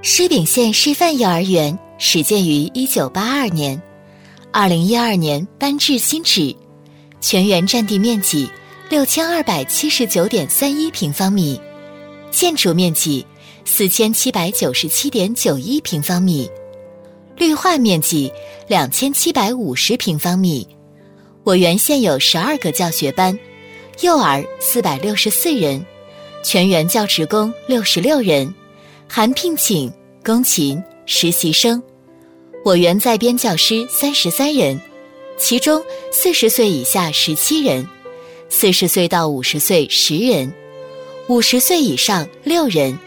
施秉县师范幼儿园始建于1982年，2012年颁制新址，全园占地面积6279.31平方米，建筑面积4797.91平方米，绿化面积2750平方米。我园现有12个教学班，幼儿464人，全园教职工66人，含聘请、工勤、实习生。我园在编教师33人，其中40岁以下17人，40岁到50岁10人，50岁以上6人